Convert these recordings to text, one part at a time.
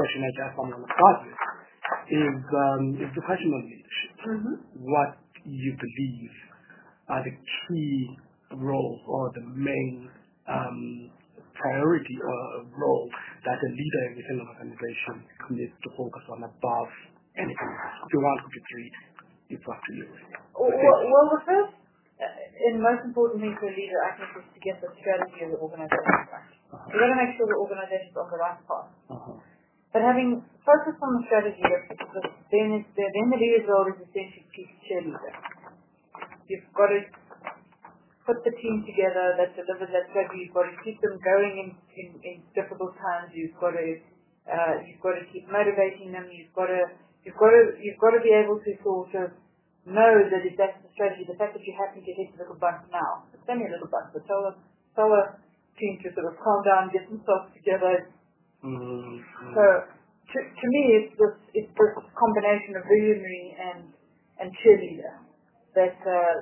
question I just want to start with is the question of leadership. What you believe are the key roles or the main priority or role that a leader within an organization needs to focus on above anything? If you want to be three, it's up to you. Well, the first and most important thing for a leader, I think, is to get the strategy of the organization right. You've got to make sure the organization is on the right path. But having focused on the strategy, then the leader's role is essentially to be a cheerleader. You've got to put the team together that delivers that strategy. You've got to keep them going in difficult times. You've got to keep motivating them. You've got to be able to sort of know that if that's the strategy, the fact that you happen to hit a little bump now, it's only a little bump, but tell the team to sort of calm down, get themselves together. So to me, it's this combination of visionary and cheerleader that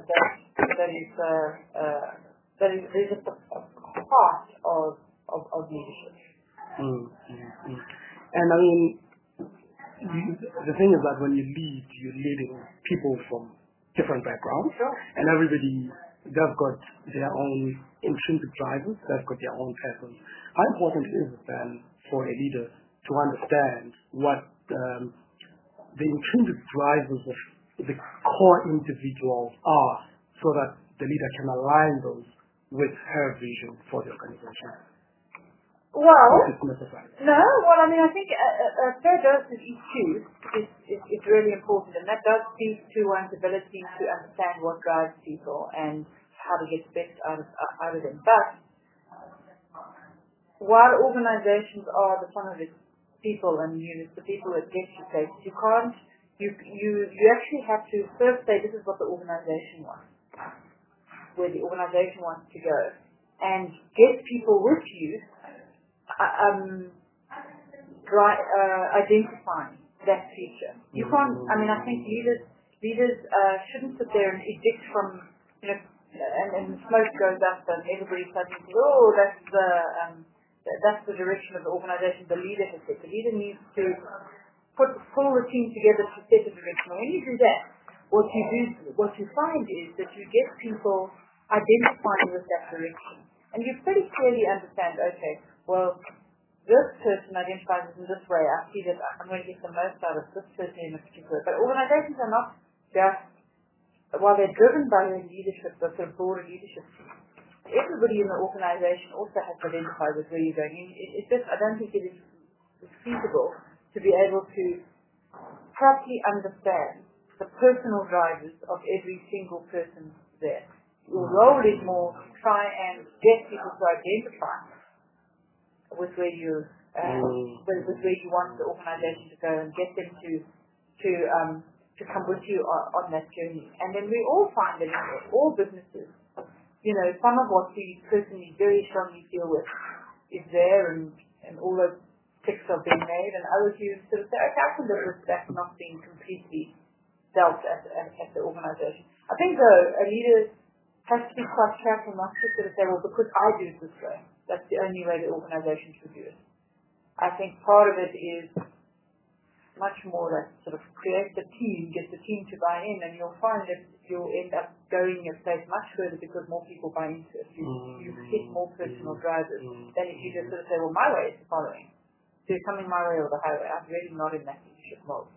is a part of leadership. And I mean, the thing is that when you lead, you're leading people from different backgrounds, and everybody, they've got their own intrinsic drivers, they've got their own patterns. How important is it then for a leader to understand what the intrinsic drivers of the core individuals are, so that the leader can align those with her vision for the organization? Well, no. Well, I mean, I think a fair dose of EQ is really important, and that does speak to one's ability to understand what drives people and how to get the best out of them. But while organizations are the sum of its people and units, the people that get you places, you can't. You actually have to first say this is what the organization wants, where the organization wants to go, and get people with you. Identifying that future. You can't. I mean, I think leaders shouldn't sit there and edict from, and smoke goes up and everybody suddenly says, oh, that's the direction of the organization. The leader has set. The leader needs to pull the team together to set a direction. When you do that, what you find is that you get people identifying with that direction, and you pretty clearly understand. Okay. Well, this person identifies in this way. I see that I'm going to get the most out of this person in a particular way. But organizations are not just, while they're driven by their leadership, the sort of broader leadership team, everybody in the organization also has to identify with where you're going. I don't think it is feasible to be able to properly understand the personal drivers of every single person there. Your role is more to try and get people to identify with where you want the organization to go, and get them to come with you on that journey. And then we all find that in all businesses, some of what we personally very strongly deal with is there, and all those ticks are being made, and others you sort of say, okay, I can live with that not being completely dealt at the organization. I think though a leader has to be quite careful not to sort of say, well, because I do it this way, that's the only way the organization should do it. I think part of it is much more that sort of create the team, get the team to buy in, and you'll find that you'll end up going a place much further because more people buy into it. You hit more personal drivers than if you just sort of say, well, my way is the following. So you're coming my way or the highway. I'm really not in that leadership mode.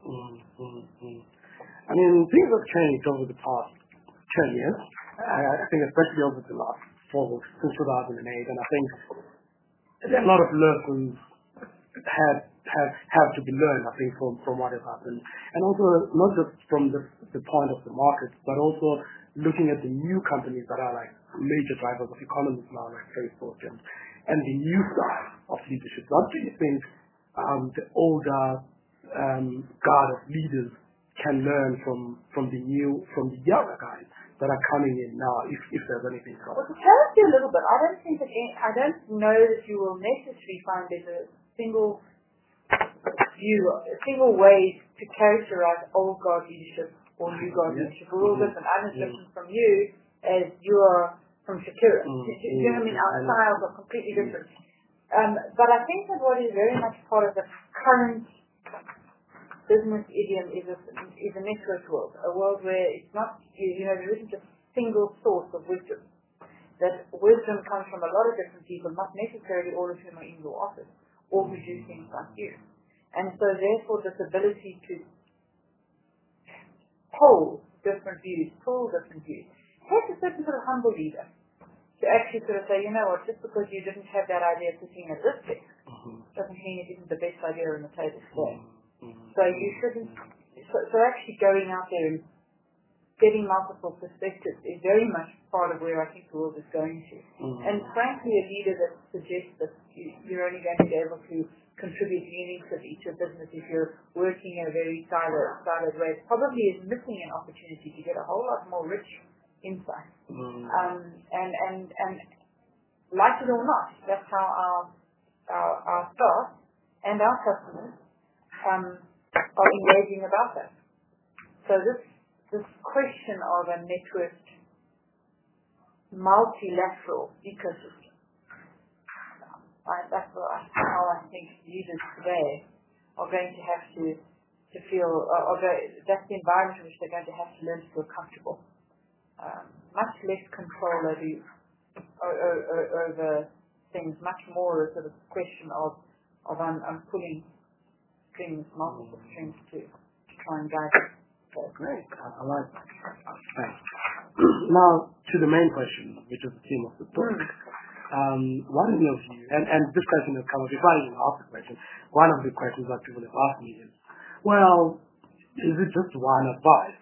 I mean, things have changed over the past 10 years. I think especially over the last since 2008, and I think a lot of lessons have to be learned, I think, from what has happened, and also not just from the point of the market, but also looking at the new companies that are like major drivers of economies now, like Facebook, and the new style of leadership. What do you think the older guard of leaders can learn from the younger guys that are coming in now, if there's anything wrong? Well, to challenge you a little bit, I don't know that you will necessarily find there's a single way to characterize old guard leadership or new guard leadership. We're all different. I'm as different from you as you are from Shakira. You know what I mean? Our styles are completely different. But I think that what is very much part of the current business idiom is a network world, a world where it's not, there isn't a single source of wisdom. That wisdom comes from a lot of different people, not necessarily all of whom are in your office, or who do things like you. And so therefore this ability to pull different views, takes a certain sort of humble leader to actually sort of say, you know what, just because you didn't have that idea sitting at this desk, doesn't mean it isn't the best idea on the table today. So you shouldn't, so actually going out there and getting multiple perspectives is very much part of where I think the world is going to. And frankly, a leader that suggests that you're only going to be able to contribute meaningfully to a business if you're working in a very siloed way probably is missing an opportunity to get a whole lot more rich insight. And like it or not, that's how our staff and our customers are engaging about that. So this question of a networked, multilateral ecosystem, that's how I think leaders today are going to have to feel, that's the environment in which they're going to have to learn to feel comfortable. Much less control over things, much more a sort of question of I'm pulling strings, multiple strings to try and guide it. So, great, I like that. Thanks. Now to the main question, which is the theme of the book. One of your views, and this question has come up before I even ask the question, one of the questions that people have asked me is, well, is it just one advice?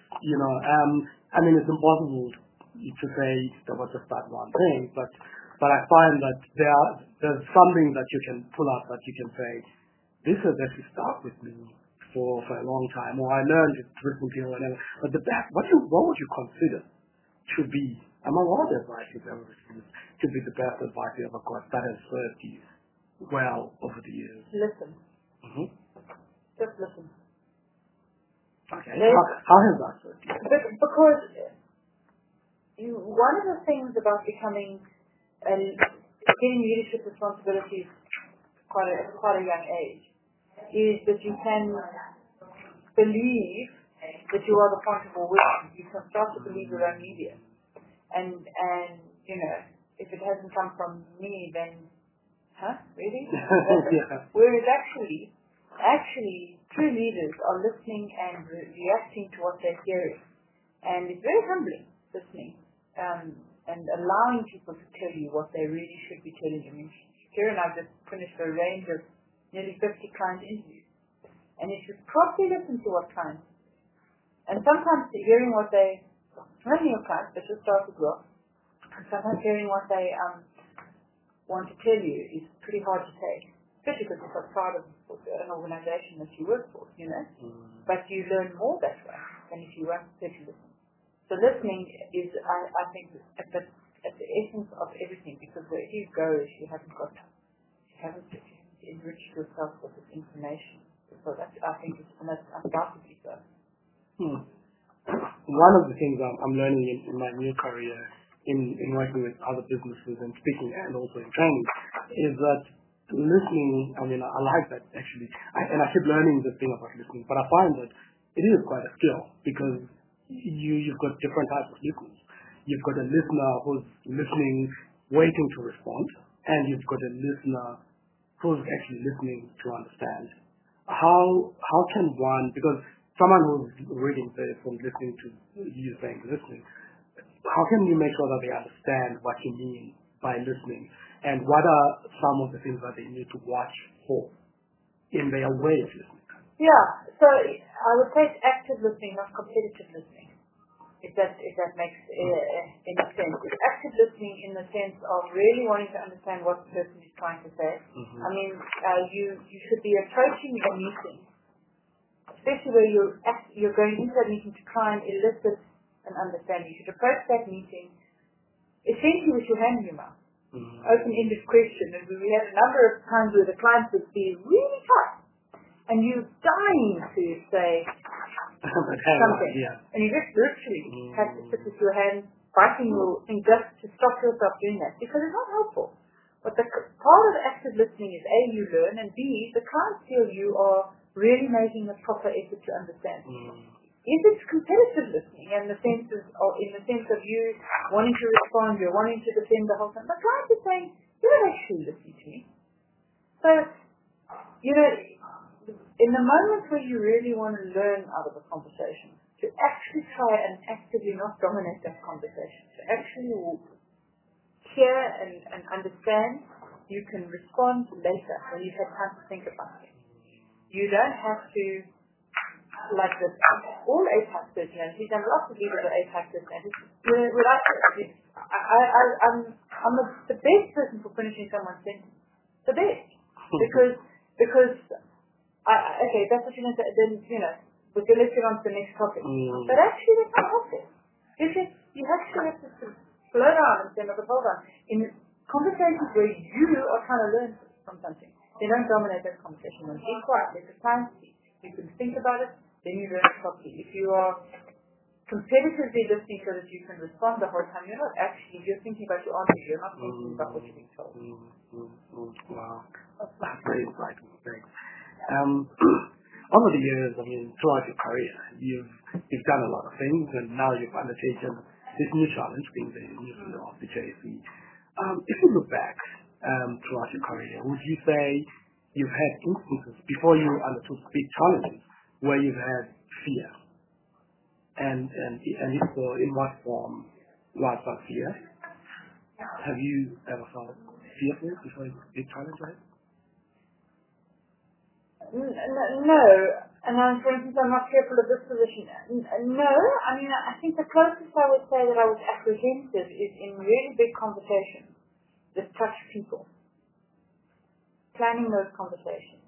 I mean, it's impossible to say that was just that one thing, but I find that there's something that you can pull up that you can say, this has actually stuck with me for a long time, or I learned it recently or whatever. But what would you consider to be, among all the advice you've ever received, to be the best advice you ever got that has served you well over the years? Listen. Just listen. Okay. How has that served you? Because one of the things about getting leadership responsibilities at quite a young age is that you can believe that you are the point of all wisdom. You can start to believe your own media. And if it hasn't come from me, then, really? Yeah. Whereas actually, true leaders are listening and reacting to what they're hearing. And it's very humbling, listening, and allowing people to tell you what they really should be telling you. I mean, Kira and I just finished a range of nearly 50 client interviews. And if you properly listen to what clients, and sometimes hearing what they, not only your clients, but your staff as well, and sometimes hearing what they want to tell you is pretty hard to take, especially because it's a part of an organization that you work for, But you learn more that way than if you weren't prepared to listen. So listening is, I think, at the essence of everything, because where you go is you haven't enriched yourself with this information. So that's, I think, that's undoubtedly so. One of the things I'm learning in my new career in working with other businesses and speaking and also in training is that listening, I mean, I like that actually. I keep learning this thing about listening, but I find that it is quite a skill because you've got different types of listeners. You've got a listener who's listening, waiting to respond, and you've got a listener who's actually listening to understand. How can one, because someone who's reading from listening to you saying listening, how can you make sure that they understand what you mean by listening? And what are some of the things that they need to watch for in their way of listening? Yeah, so I would say it's active listening, not competitive listening. If that makes any sense. It's active listening in the sense of really wanting to understand what the person is trying to say. I mean, you should be approaching a meeting, especially where you're going into that meeting to try and elicit an understanding. You should approach that meeting essentially with your hand in your mouth. Open-ended question. And we had a number of times where the clients would be really tough, and you're dying to say something. Yeah. And you just literally have to sit with your hand, biting your thing just to stop yourself doing that, because it's not helpful. But the part of active listening is A, you learn, and B, the clients feel you are really making a proper effort to understand. If it's competitive listening in the sense of you wanting to respond, you're wanting to defend the whole time, the client is saying, you're not actually listening to me. So, in the moments where you really want to learn out of a conversation, to actually try and actively not dominate that conversation, to actually hear and understand, you can respond later when you've had time to think about it. You don't have to, like this, all APAC personalities, and lots of leaders are APAC personalities, I'm the best person for finishing someone's sentence. The best. Because okay, that's what you're going to say, then, we're going to get on to the next topic. But actually, that's not helpful. You actually have to slow down and say, hold on. In conversations where you are trying to learn from something, they don't dominate that conversation. When be quiet, let the time speak. You can think about it, then you learn it properly. If you are competitively listening so that you can respond the whole time, you're thinking about your answer, you're not thinking about what you're being told. Wow. That's very insightful. Thanks. Over the years, throughout your career, you've done a lot of things, and now you've undertaken this new challenge, being the new CEO of the JSE. If you look back throughout your career, would you say you've had instances before you undertook big challenges where you've had fear? And if so, in what form was that fear? Have you ever felt fearful before a big challenge, right? No, and for instance, I'm not careful of this position. No, I think the closest I would say that I was apprehensive is in really big conversations that touch people. Planning those conversations.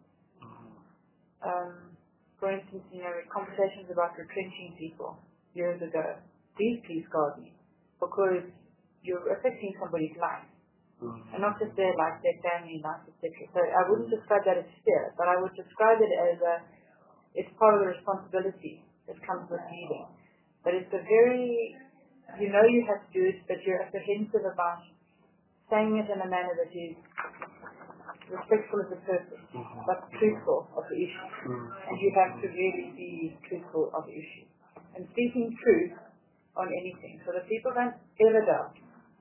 For instance, conversations about retrenching people years ago. Please guard me, because you're affecting somebody's life. And not just their life, their family life, etc. So I wouldn't describe that as fear, but I would describe it as it's part of the responsibility that comes with leading. But it's a very, you have to do it, but you're apprehensive about saying it in a manner that is respectful of the person, but truthful of the issue. And you have to really be truthful of the issue. And speaking truth on anything, so that people don't ever doubt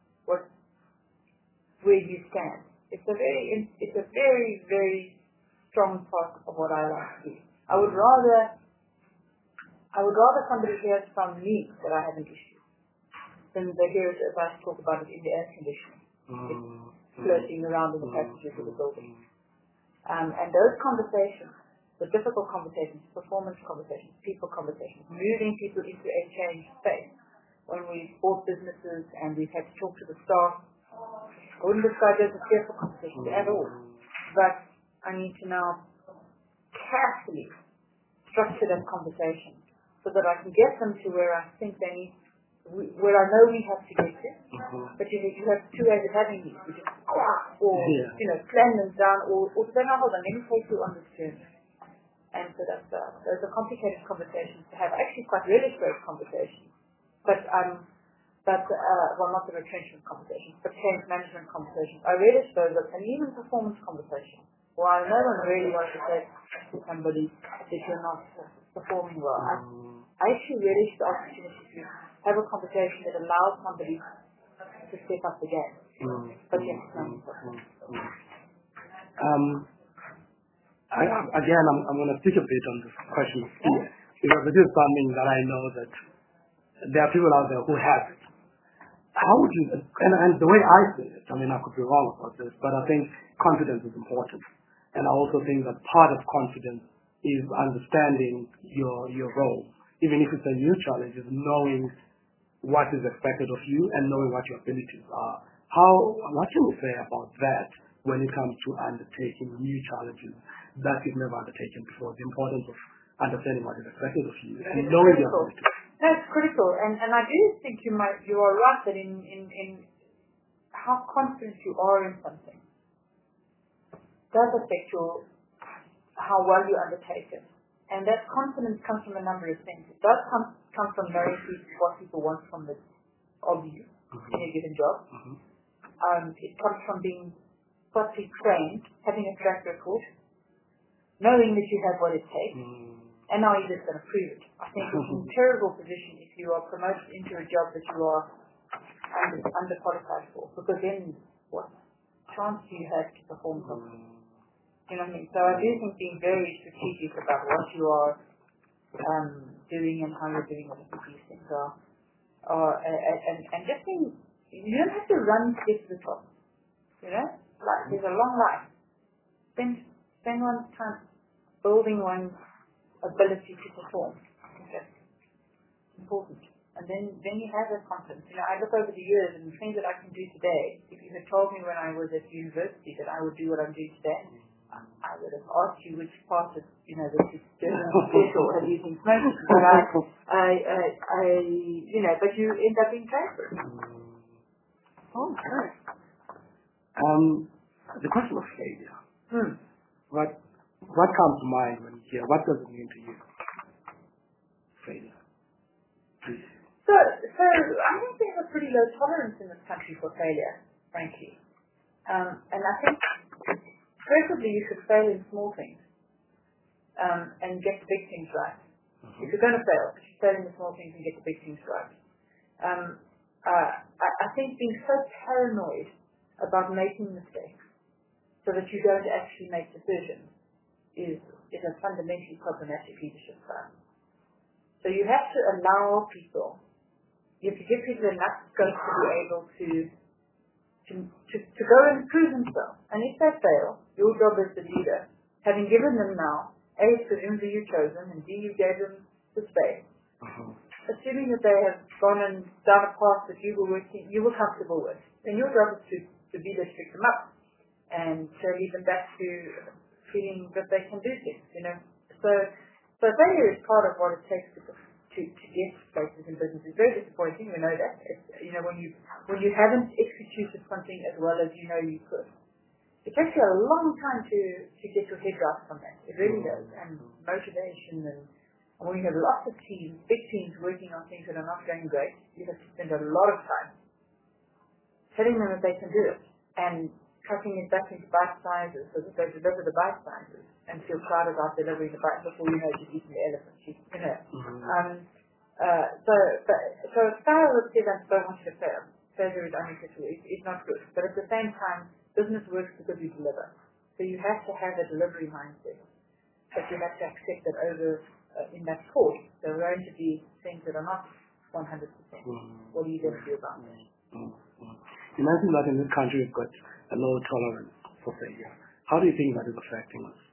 where you stand. It's a very, very strong part of what I like to do. I would rather somebody hears from me that I have an issue than they hear it as I talk about it in the air conditioning. It's floating around in the passages of the building. And those conversations, the difficult conversations, performance conversations, people conversations, moving people into a changed space. When we bought businesses and we've had to talk to the staff, I wouldn't describe it as a fearful conversation at all. But I need to now carefully structure that conversation so that I can get them to where I think they need, where I know we have to get to. But you have two ways of having these. You just slam them down, or say, no, hold on, let me take you on this journey. And so those are complicated conversations to have. Actually, quite relish those conversations. But not the retrenchment conversations, but change management conversations. I relish those, and even performance conversations. While no one really wants to say to somebody that you're not performing well, I actually relish the opportunity to have a conversation that allows somebody to step up the game. But yes, I'm going to speak a bit on this question of fear, because it is something that I know that there are people out there who have it. How would you, and the way I see it, I could be wrong about this, but I think confidence is important. And I also think that part of confidence is understanding your role. Even if it's a new challenge, is knowing what is expected of you and knowing what your abilities are. What can you say about that when it comes to undertaking new challenges that you've never undertaken before? The importance of understanding what is expected of you and knowing your abilities. That's critical, and I do think you are right that in how confident you are in something does affect how well you undertake it. And that confidence comes from a number of things. It does come from knowing what people want from of you in a given job. It comes from being got to train, having a track record, knowing that you have what it takes, and now you're just going to prove it. I think it's a terrible position if you are promoted into a job that you are underqualified for, because then what chance do you have to perform properly? You know what I mean? So I do think being very strategic about what you are doing and how you're doing it, I think these things are and just being, you don't have to run to get to the top. You know? Like, there's a long life. Spend one's time building one's ability to perform. I think that's important. And then you have that confidence. You know, I look over the years and the things that I can do today, if you had told me when I was at university that I would do what I'm doing today, I would have asked you which part of, you know, this is special of using smoking. But but you end up being transferred. Okay. The question of failure. What comes to mind when you hear, what does it mean to you? Failure. Please. So I think there's a pretty low tolerance in this country for failure, frankly. And I think preferably you should fail in small things and get the big things right. If you're going to fail, you should fail in the small things and get the big things right. I think being so paranoid about making mistakes so that you don't actually make decisions is a fundamentally problematic leadership style. So you have to allow people, you have to give people enough scope to be able to go and prove themselves. And if they fail, your job as the leader, having given them now, A, presumably you chose them, and B, you gave them the space. Assuming that they have gone and down a path that you were comfortable with, then your job is to be there to pick them up and to lead them back to feeling that they can do things, you know. So failure is part of what it takes to get places in business. It's very disappointing, we know that. It's, you know, when you haven't executed something as well as you know you could. It takes you a long time to get your head right on that. It really does. And motivation and when you have lots of teams, big teams working on things that are not going great, you have to spend a lot of time telling them that they can do it and cutting it back into bite sizes so that they deliver the bite sizes and feel proud about delivering the bite before you know you've eaten the elephant. You know. So a style that says I don't want you to fail. Failure is unacceptable. It's not good. But at the same time, business works because you deliver. So you have to have a delivery mindset. But you have to accept that over in that course, there are going to be things that are not 100%. What are you going to do about that? You mentioned that in this country we've got a low tolerance for failure. How do you think that is affecting us?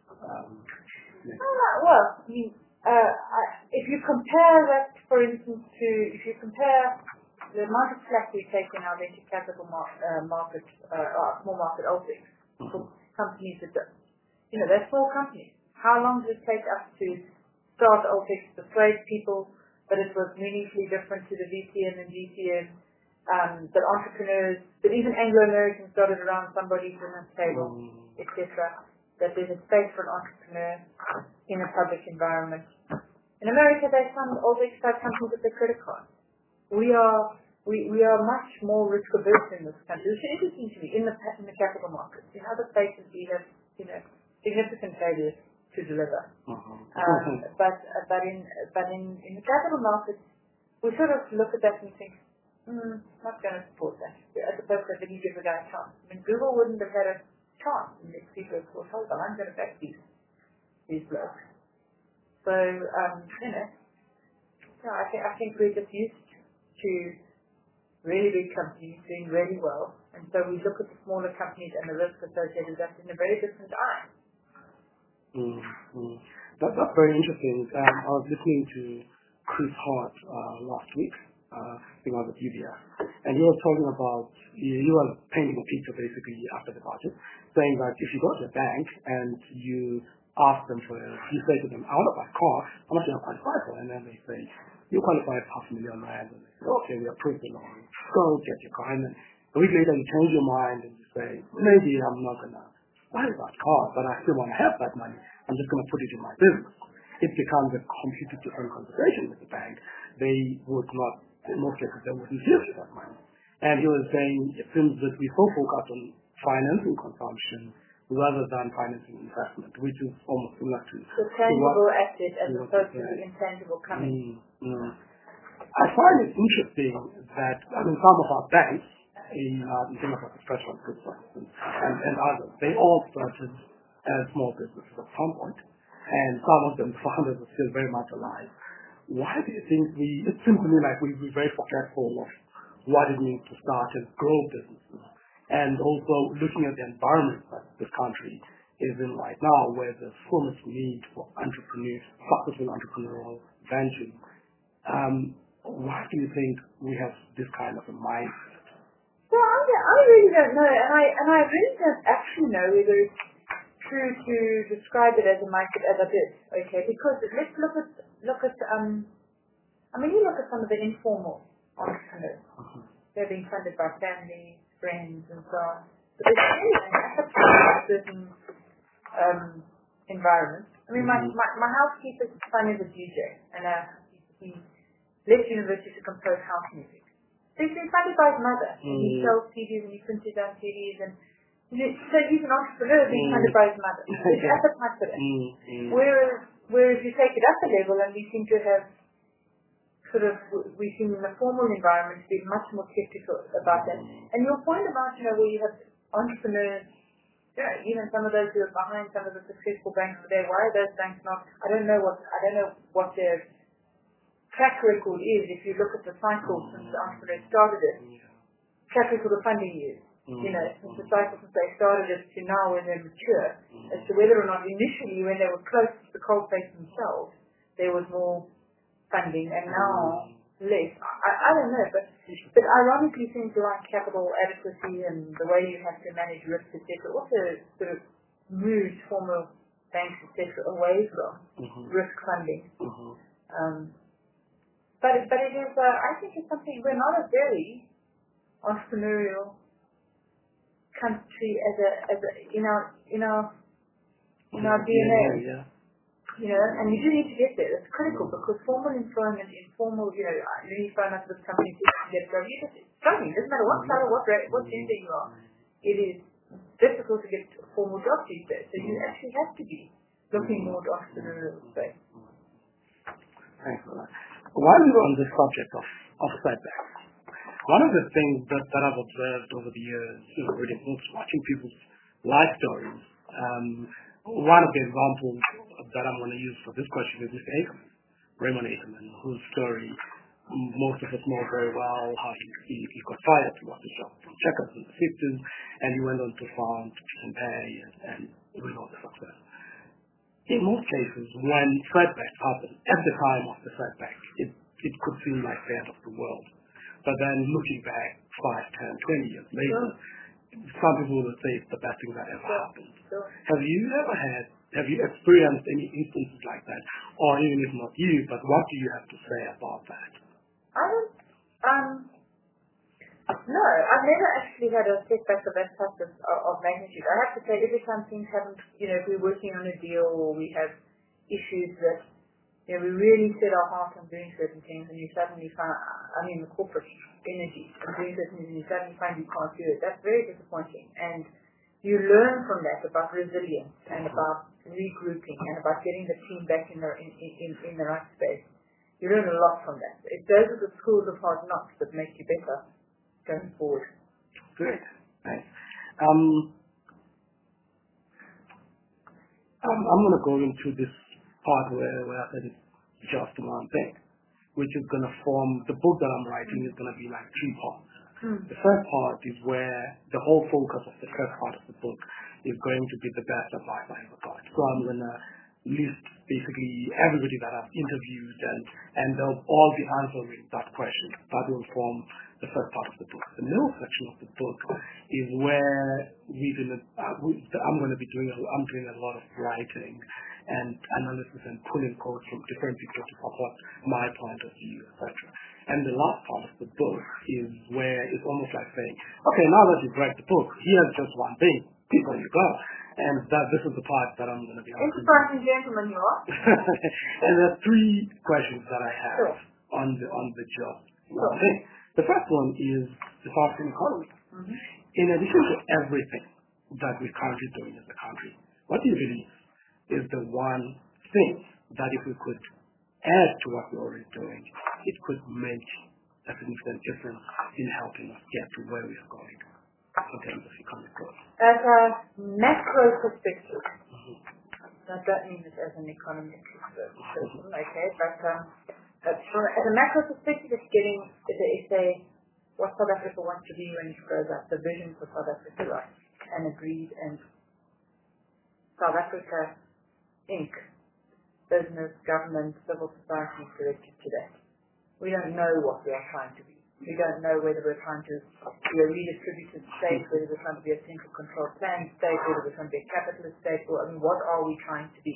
Well, I mean, if you compare that, for instance, if you compare the amount of slack we take in our venture capital market, small market OPEX, for companies that, you know, they're small companies. How long does it take us to start OPEX, persuade people that it was meaningfully different to the VCM and GCM, that entrepreneurs, that even Anglo-Americans got it around somebody's dinner table, etc., that there's a space for an entrepreneur in a public environment. In America, they fund all the type companies with their credit card. We are much more risk averse in this country, which is interesting to me in the capital markets. In other places, we have, you know, significant failures to deliver. But in the capital markets, we sort of look at that and think, not going to support that. As opposed to when you give a guy a chance. I mean, Google wouldn't have had a chance in the people of course, hold on, I'm going to back these blokes. So, you know, I think we're just used to really big companies doing really well, and so we look at the smaller companies and the risk associated with that in a very different eye. That's very interesting. I was listening to Chris Hart last week, I was at UBS, and he was talking about, he was painting a picture basically after the budget, saying that if you go to a bank and you ask them you say to them, I want to buy a car, how much do you qualify for? And then they say, you qualify for $500,000 rand. And they say, okay, we approve the loan. Go get your car. And then a week later you change your mind and you say, maybe I'm not going to buy that car, but I still want to have that money. I'm just going to put it in my business. It becomes a completely different conversation with the bank. They would not, in most cases, they wouldn't give you that money. And he was saying, it seems that we so focused on financing consumption rather than financing investment, which is almost similar to the tangible asset as opposed to the intangible coming. I find it interesting that some of our banks, in Singapore Express, for instance, and others, they all started as small businesses at some point, and some of them founders are still very much alive. Why do you think it seems to me like we're very forgetful of what it means to start and grow businesses, and also looking at the environment that this country is in right now, where there's so much need for entrepreneurs, successful entrepreneurial ventures. Why do you think we have this kind of a mindset? Well, I really don't know, and I really don't actually know whether it's true to describe it as a mindset as I did. Okay, because let's look at you look at some of the informal entrepreneurs. They're being funded by family, friends, and so on. But there's really an appetite in certain environments. My housekeeper's son is a DJ, and he left university to compose house music. So he's been funded by his mother. And he sells CDs and he prints his own CDs, and so he's an entrepreneur being funded by his mother. There's appetite for that. Whereas you take it up a level, and we seem to have we've seen in the formal environment be much more skeptical about that. And your point about, where you have entrepreneurs, even some of those who are behind some of the successful banks today, why are those banks not? I don't know what their track record is. If you look at the cycle since the entrepreneurs started it, track record of funding years, since the cycle since they started it to now when they're mature, as to whether or not initially when they were close to the coal face themselves, there was more funding, and now less. I don't know, but ironically things like capital adequacy and the way you have to manage risk, etc., also sort of moved formal banks, etc., away from risk funding. But it is, I think it's something, we're not a very entrepreneurial country in our DNA. And you do need to get there. It's critical because formal employment, informal, you phone up this company to get a job. You're just struggling. It doesn't matter what color, what gender you are. It is difficult to get a formal job these days. So you actually have to be looking more at entrepreneurial space. Thanks for that. While we were on the subject of setbacks, one of the things that I've observed over the years, reading books, watching people's life stories, one of the examples that I'm going to use for this question is Mr. Ackerman, Raymond Ackerman, whose story most of us know very well, how he got fired to work his job from Checkers in the 50s, and he went on to found Pay and with all the success. In most cases, when setbacks happen, at the time of the setback, it could seem like the end of the world. But then looking back 5, 10, 20 years later, some people will say it's the best thing that ever happened. Have you experienced any instances like that? Or even if not you, but what do you have to say about that? No, I've never actually had a setback of that type of magnitude. I have to say, every time things haven't, if we're working on a deal or we have issues that, we really set our heart on doing certain things and you suddenly find, the corporate energy and doing certain things and you suddenly find you can't do it. That's very disappointing. And you learn from that about resilience and about regrouping and about getting the team back in the right space. You learn a lot from that. Those are the schools of hard knocks that make you better going forward. Great. Thanks. I'm going to go into this part where I said it's just one thing, which is going to form the book that I'm writing is going to be like 3 parts. The first part is where the whole focus of the first part of the book is going to be the best advice I ever got. So I'm going to list basically everybody that I've interviewed and they'll all be answering that question. That will form the first part of the book. The middle section of the book is where I'm doing a lot of writing and analysis and pulling quotes from different people to support my point of view, etc. And the last part of the book is where it's almost like saying, okay, now that you've read the book, here's just one thing. People you go. And this is the part that I'm going to be answering. Enterprising gentleman you are. And there are 3 questions that I have on the job. The first one is the South African economy. in addition to everything that we're currently doing as a country, what do you believe is the one thing that if we could add to what we're already doing, it could make a significant difference in helping us get to where we are going in terms of economic growth? As a macro perspective, I don't mean it as an economic person, okay, but as a macro perspective, it's what South Africa wants to be when it grows up, the vision for South Africa, right, and agreed, and South Africa Inc., business, government, civil society is directed to that. We don't know what we are trying to be. We don't know whether we're trying to be a redistributed state, whether we're trying to be a central control plan state, whether we're trying to be a capitalist state, or what are we trying to be?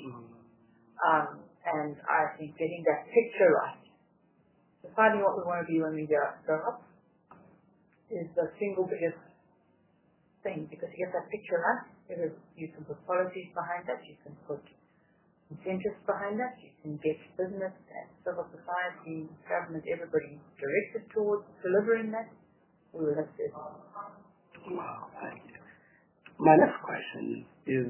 And I think getting that picture right, deciding what we want to be when we grow up, is the single biggest thing, because you get that picture right, you can put policies behind that, you can put incentives behind that, you can get business and civil society, government, everybody directed towards delivering that. We will have to. Wow, thank you. My next question is,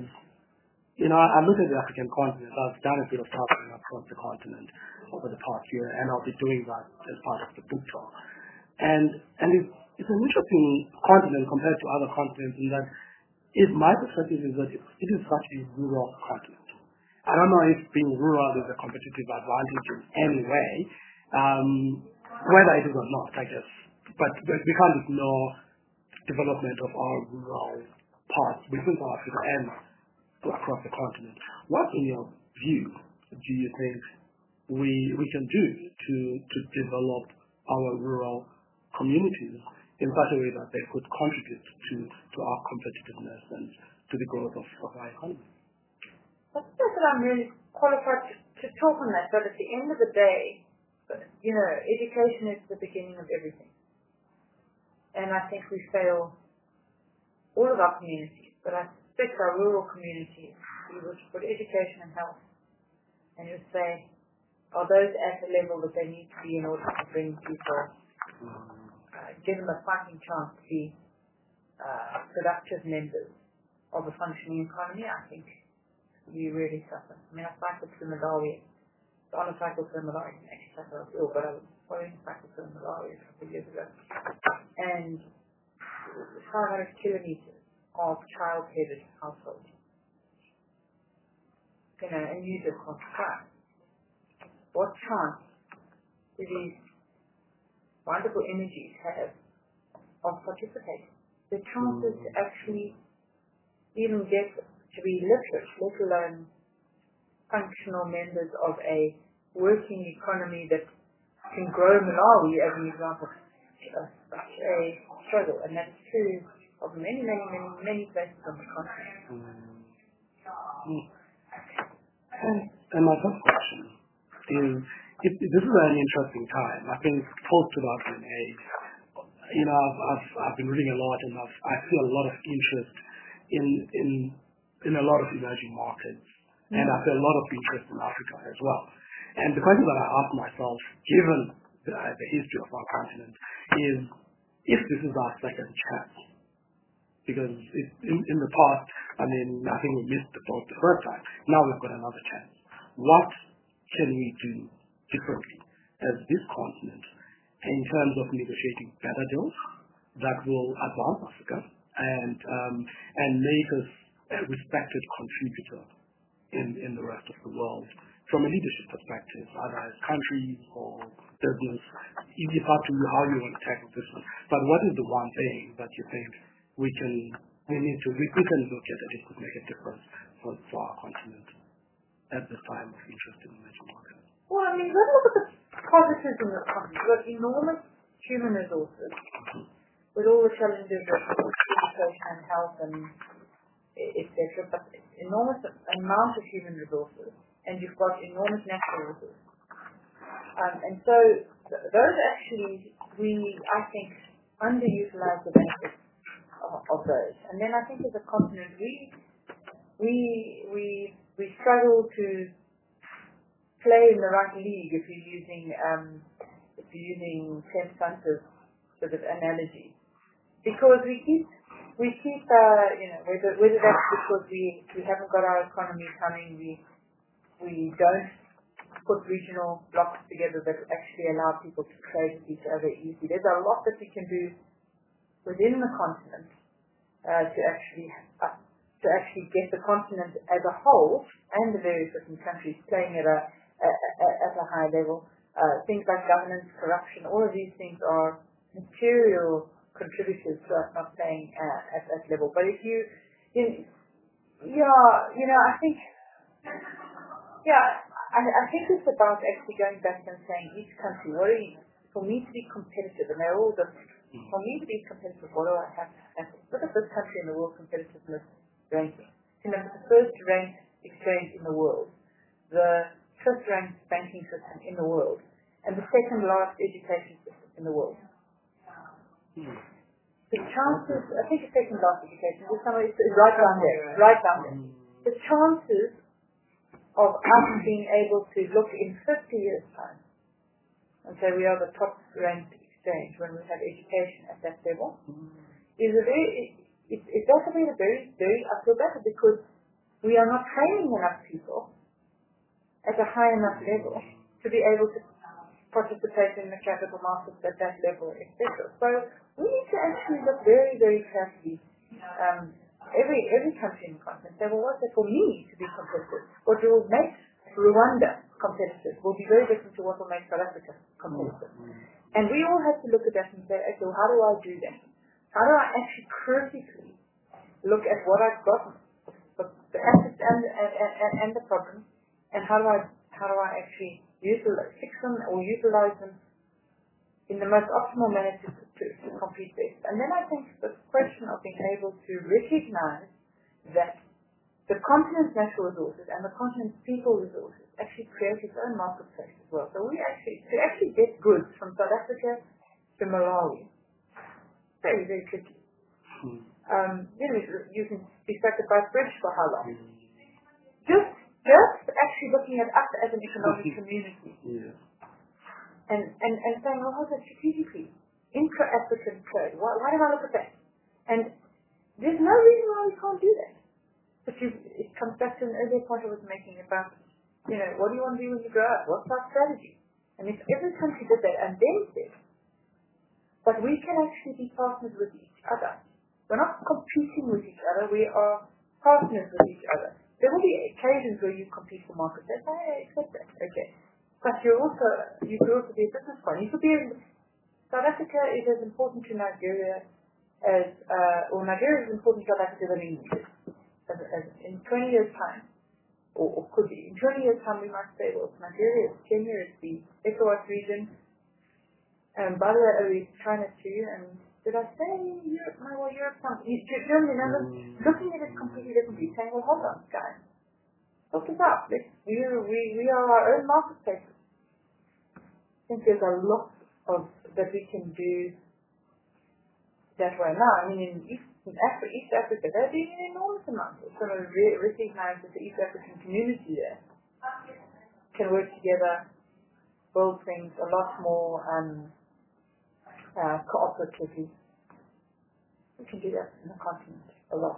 I look at the African continent. I've done a bit of traveling across the continent over the past year, and I'll be doing that as part of the book tour. And it's an interesting continent compared to other continents in that my perspective is that it is such a rural continent. I don't know if being rural is a competitive advantage in any way, whether it is or not, I guess. But we can't ignore development of our rural parts within South Africa and across the continent. What, in your view, do you think we can do to develop our rural communities in such a way that they could contribute to our competitiveness and to the growth of our economy? I think that I'm really qualified to talk on that, but at the end of the day, education is the beginning of everything. And I think we fail all of our communities, but I suspect our rural communities, we would put education and health, and you would say, are those at the level that they need to be in order to bring people, give them a fighting chance to be productive members of a functioning economy? I think we really suffer. I mean, I cycled to Malawi. On a cycle to Malawi, actually I was ill, but I was following a cycle to Malawi a couple of years ago. And 500 kilometers of child-headed households. And you just can't try. What chance do these wonderful energies have of participating? The chances to actually even get to be literate, let alone functional members of a working economy that can grow Malawi, as an example, such a struggle. And that's true of many, many, many, many places on the continent. And my first question is, this is an interesting time. I think post-2008, I've been reading a lot, and I see a lot of interest in a lot of emerging markets, and I feel a lot of interest in Africa as well. And the question that I ask myself, given the history of our continent, is if this is our second chance. Because in the past, I think we missed the boat the first time. Now we've got another chance. What can we do differently as this continent in terms of negotiating better deals that will advance Africa and make us a respected contributor in the rest of the world from a leadership perspective, either as countries or business? It's up to you how you want to tackle this one. But what is the one thing that you think we can look at that it could make a difference for our continent at this time of interest in emerging markets? Well, let's look at the positives in this country. We've got enormous human resources with all the challenges of education and health and etc. But enormous amount of human resources, and you've got enormous natural resources. And so those actually, I think, underutilize the benefits of those. And then I think as a continent, we struggle to play in the right league if you're using Ted Sunter's sort of analogy, because we keep we keep, whether that's because we haven't got our economy coming, we don't put regional blocks together that actually allow people to trade with each other easily. There's a lot that we can do within the continent to actually get the continent as a whole and the various different countries playing at a high level. Things like governance, corruption, all of these things are material contributors to us not playing at that level. But if I think it's about actually going back and saying each country, for me to be competitive, and they're all different. For me to be competitive, what do I have to have? Look at this country in the world competitiveness ranking. The first ranked exchange in the world, the fifth ranked banking system in the world, and the second last education system in the world. The chances, I think the second last education, is right down there. The chances of us being able to look in 50 years' time and say we are the top ranked exchange when we have education at that level is it's actually a very, very uphill battle because we are not training enough people at a high enough level to be able to participate in the capital markets at that level, etc. So we need to actually look very, very carefully. Every country in the continent say, well, what's it for me to be competitive? What will make Rwanda competitive will be very different to what will make South Africa competitive. And we all have to look at that and say, okay, well, how do I do that? How do I actually critically look at what I've got, the assets and the problems, and how do I actually fix them or utilize them in the most optimal manner to complete this. And then I think the question of being able to recognize that the continent's natural resources and the continent's people resources actually create its own marketplace as well. So to actually get goods from South Africa to Malawi, very, very tricky. You can be sacrificed bridge for how long? Just actually looking at us as an economic community. Yeah. And saying, well, how's that strategically? Intra-African trade. Why do I look at that? And there's no reason why we can't do that. But it comes back to an earlier point I was making about, what do you want to do when you grow up? What's our strategy? And if every country did that and then said, but we can actually be partners with each other. We're not competing with each other. We are partners with each other. There will be occasions where you compete for market share. I accept that. Okay. But you could also be a business partner. South Africa is as important to Nigeria Nigeria is important to South Africa than England is. As in 20 years' time, or could be, in 20 years' time we might say, well, Nigeria, Kenya is the ECOWAS region, and by the way, China too, and did I say Europe? No, well, Europe, Germany, looking at it completely differently, saying, well, hold on, guys, look it up. We are our own marketplace. I think there's a lot that we can do that way. Now, I mean, in East Africa, they're doing an enormous amount. It's going to recognize that the East African community there can work together, build things a lot more cooperatively. We can do that in the continent a lot.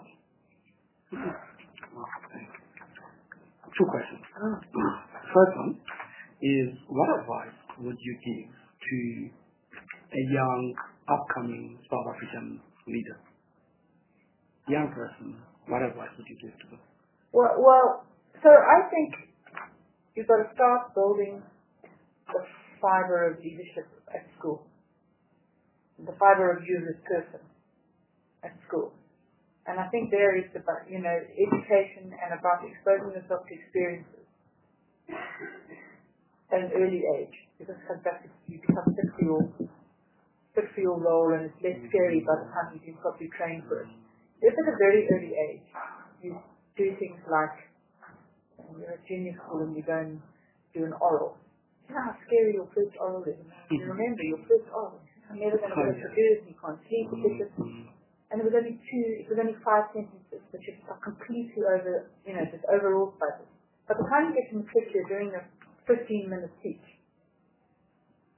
Two questions. First one is, what advice would you give to a young, upcoming South African leader? Young person, what advice would you give to them? Well, so I think you've got to start building the fiber of leadership at school. The fiber of you as a person at school. And I think there is about, education and about exposing yourself to experiences at an early age. Because you become fit for your role, and it's less scary by the time you've properly trained for it. If at a very early age you do things like you're at junior school and you go and do an oral. You know how scary your first oral is. You remember your first oral. I'm never going to be able to do it. You can't sleep. And it was only 5 sentences, but you're completely just overall focused. By the time you get to matric, you're doing a 15-minute speech.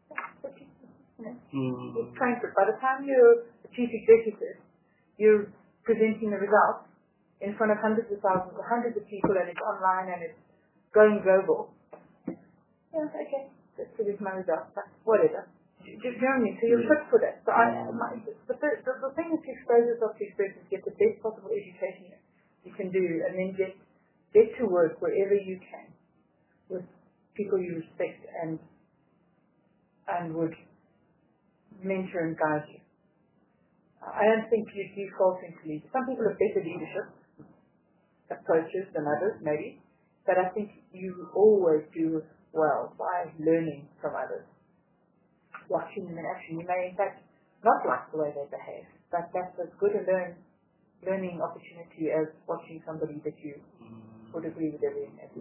You're trained for it. By the time you're the chief executive, you're presenting the results in front of hundreds of thousands or hundreds of people, and it's online and it's going global. Yeah, okay, let's produce my results, but whatever. Do you know what I mean? So you're fit for that. So the thing is to expose yourself to experiences, get the best possible education you can do, and then get to work wherever you can with people you respect and would mentor and guide you. I don't think you default into leadership. Some people have better leadership approaches than others, maybe, but I think you always do well by learning from others. Watching them in action. You may, in fact, not like the way they behave, but that's as good a learning opportunity as watching somebody that you would agree with everything they do.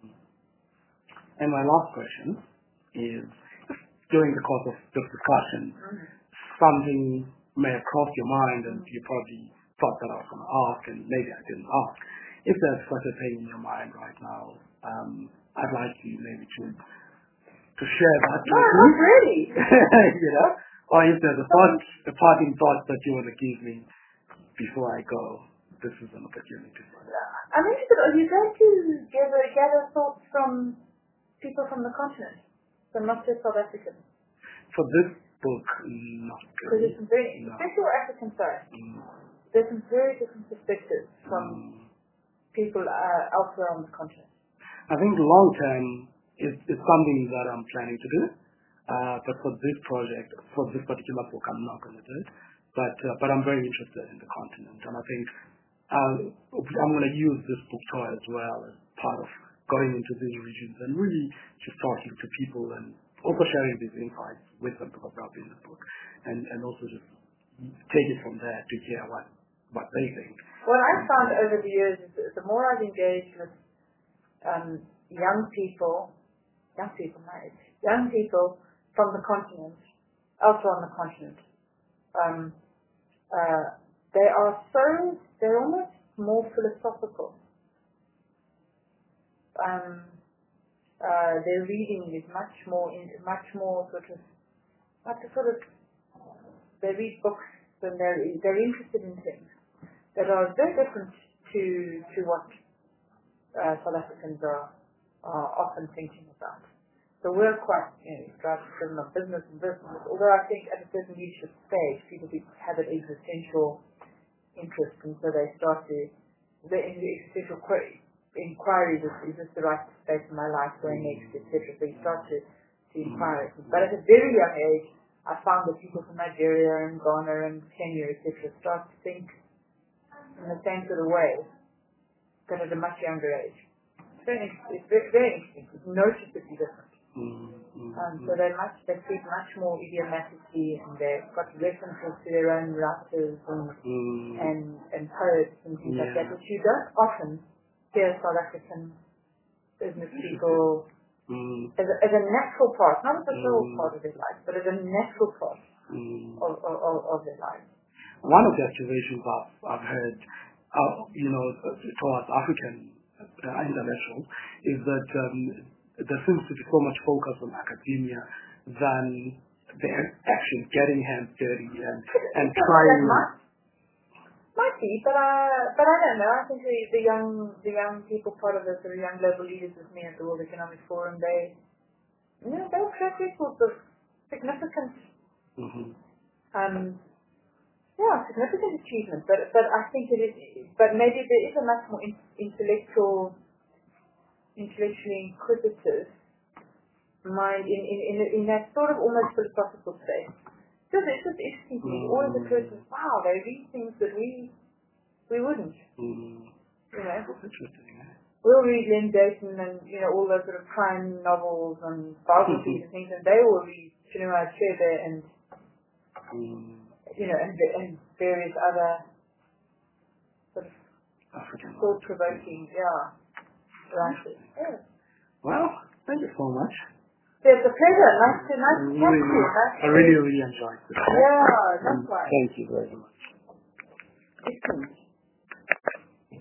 And my last question is, during the course of this discussion, something may have crossed your mind and you probably thought that I was going to ask, and maybe I didn't ask. If there's such a thing in your mind right now, I'd like you maybe to share that with me. No, not really. You know? Or if there's a parting thought that you want to give me before I go, this is an opportunity for that. I'm interested, are you going to gather thoughts from people from the continent? So not just South Africans? For this book, not really. Because there's some very, especially African side, there's some very different perspectives from people elsewhere on the continent. I think long term, it's something that I'm planning to do, but for this project, for this particular book, I'm not going to do it. But I'm very interested in the continent, and I think I'm going to use this book tour as well as part of going into these regions and really just talking to people and also sharing these insights with them because I'll be in the book, and also just take it from there to hear what they think. What I've found over the years is that the more I've engaged with young people from the continent, elsewhere on the continent, they're almost more philosophical. Their reading is much more they read books and they're interested in things that are very different to what South Africans are often thinking about. So we're quite, driven on business and business, although I think at a certain leadership stage, people have an existential interest, and so they start to, the existential inquiry, is this the right space in my life going next, etc. So you start to inquire. But at a very young age, I found that people from Nigeria and Ghana and Kenya, etc., start to think in the same sort of way, but at a much younger age. It's very interesting. It's noticeably different. So they speak much more idiomatically, and they've got references to their own writers and poets and things like that, which you don't often hear South African business people as a natural part, not as a sole part of their life, but as a natural part of their life. One of the accusations I've heard, towards African intellectuals is that there seems to be so much focus on academia than they're actually getting hands dirty and trying. Might be, but I don't know. I think the young people, part of the sort of young global leaders with me at the World Economic Forum, they'll track records of significant, significant achievement. But I think it is. But maybe there is a much more intellectually inquisitive mind in that sort of almost philosophical space. So it's just interesting to me. Always occurs to me, wow, they read things that we wouldn't. That's interesting. We'll read Len Dayton and all those sort of crime novels and biographies and things, and they will read Chinua Achebe and and various other sort of thought-provoking, writers. Yeah. Well, thank you so much. It's a pleasure. Nice to chat to you. I really enjoyed this. Yeah, that's right. Thank you very much. Excellent.